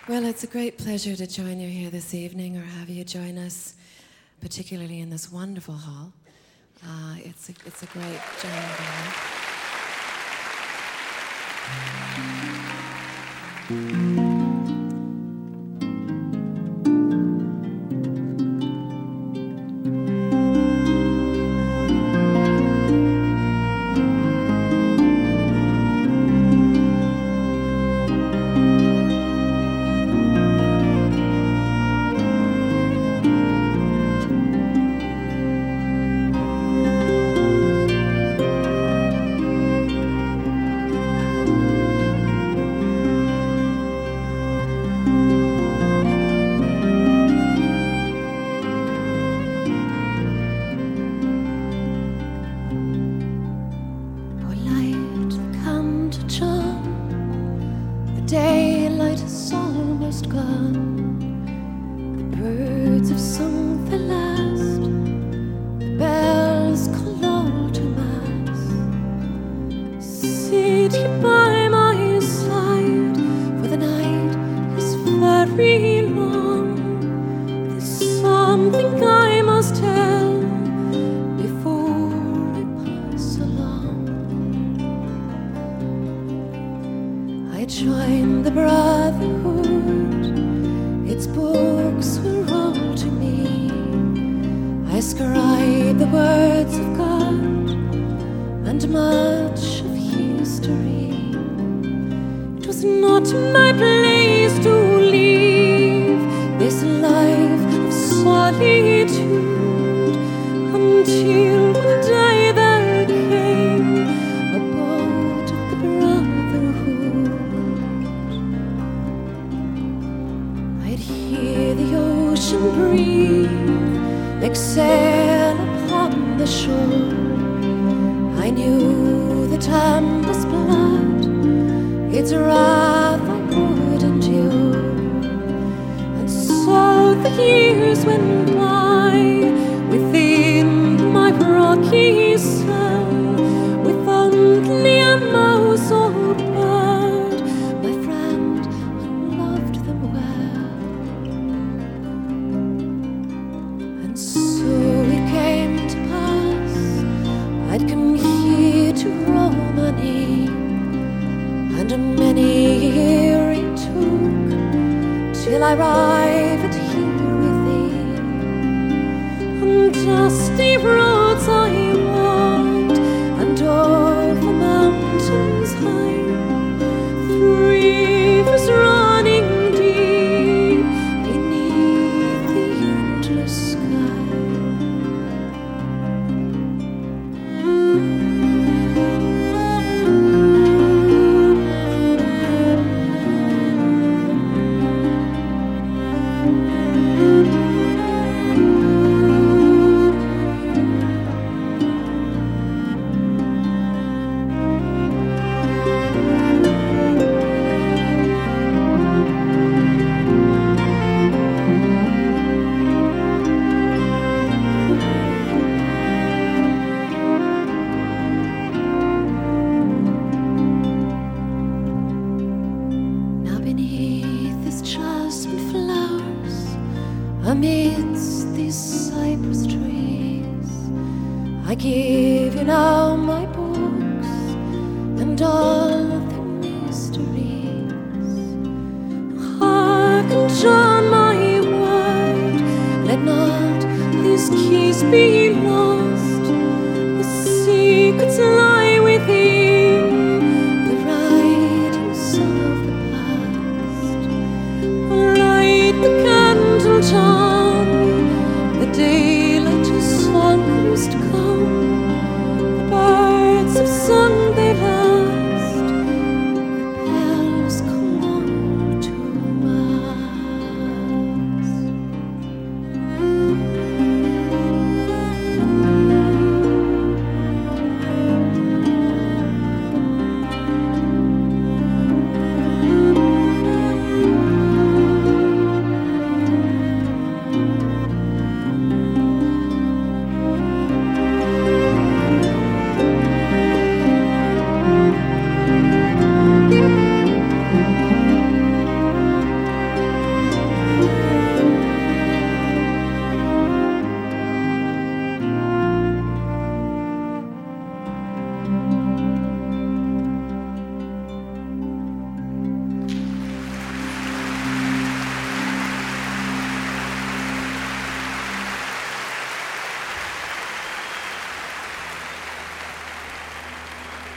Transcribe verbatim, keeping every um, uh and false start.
Well, it's a great pleasure to join you here this evening, or have you join us, particularly in this wonderful hall. Uh, it's, a, it's a great journey to have. Daylight is almost gone. The birds have sung the last. The bells call all to mass. Sit you by my side, for the night is very long. There's something I must tell before I pass along. I joined the Brotherhood, its books were all to me. I scribed the words of God and much of history. It was not my place to leave this life of solitude until one day there came a boat of the Brotherhood. I'd hear the ocean breathe, exhale upon the shore. I knew the tempest's blood, its wrath I would endure. And so the years went by within my rocky cell, with only a mouse or bird, my friend, who loved them well. And so it came to pass, I'd come here to Romany, and a many year it took till I arrived here with thee. On dusty roads I walked, and over mountains high, through rivers running deep beneath the endless sky. Amidst these cypress trees, I give you now my books and all their mysteries. Hearken, John, my word, let not these keys be lost. The secrets lie within the writings of the past. Light the candle, John, the daylight is almost gone.